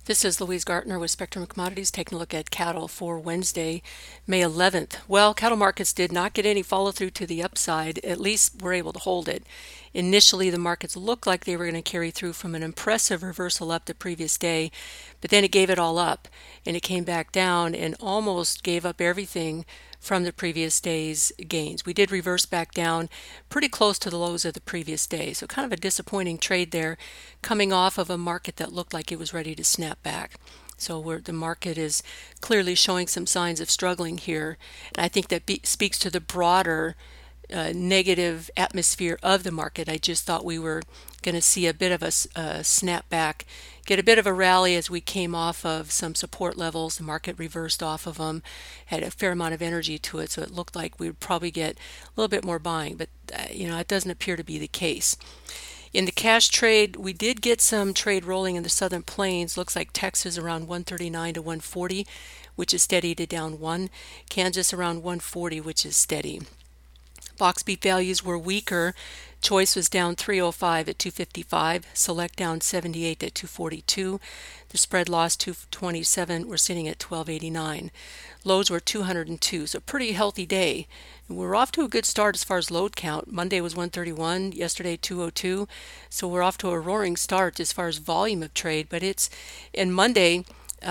This is Louise Gartner with Spectrum Commodities taking a look at cattle for Wednesday, May 11th. Well, cattle markets did not get any follow through to the upside. At least we're able to hold it. Initially, the markets looked like they were going to carry through from an impressive reversal up the previous day, but then it gave it all up and it came back down and almost gave up everything from the previous day's gains. We did reverse back down pretty close to the lows of the previous day. So kind of a disappointing trade there coming off of a market that looked like it was ready to snap back. So the market is clearly showing some signs of struggling here. And I think that speaks to the broader negative atmosphere of the market. I just thought we were going to see a bit of a snap back, get a bit of a rally as we came off of some support levels. The market reversed off of them, had a fair amount of energy to it, so it looked like we would probably get a little bit more buying, but it doesn't appear to be the case. In the cash trade, we did get some trade rolling in the Southern Plains. Looks like Texas around 139 to 140, which is steady to down 1. Kansas around 140, which is steady. Box beef values were weaker. Choice was down 305 at 255. Select down 78 at 242. The spread lost 227. We're sitting at 1289. Loads were 202, so pretty healthy day. We're off to a good start as far as load count. Monday was 131, yesterday 202. So we're off to a roaring start as far as volume of trade. But in Monday,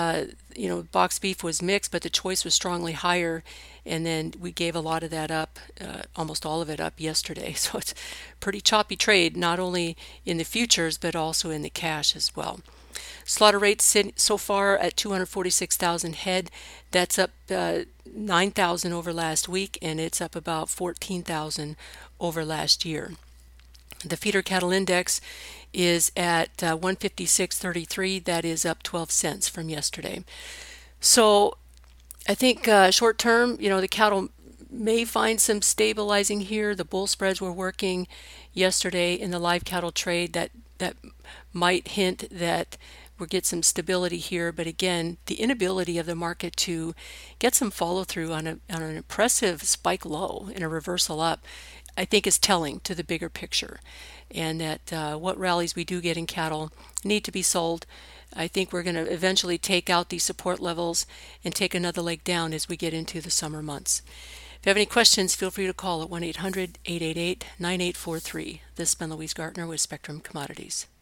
box beef was mixed, but the choice was strongly higher. And then we gave a lot of that up, almost all of it up yesterday. So it's pretty choppy trade, not only in the futures, but also in the cash as well. Slaughter rates sit so far at 246,000 head. That's up 9,000 over last week, and it's up about 14,000 over last year. The feeder cattle index is at 156.33. That is up 12 cents from yesterday. So I think short term, the cattle may find some stabilizing here. The bull spreads were working yesterday in the live cattle trade. That might hint that we'll get some stability here. But again, the inability of the market to get some follow through on an impressive spike low and a reversal up, I think is telling to the bigger picture. And that what rallies we do get in cattle need to be sold. I think we're going to eventually take out these support levels and take another leg down as we get into the summer months. If you have any questions, feel free to call at 1-800-888-9843. This has been Louise Gartner with Spectrum Commodities.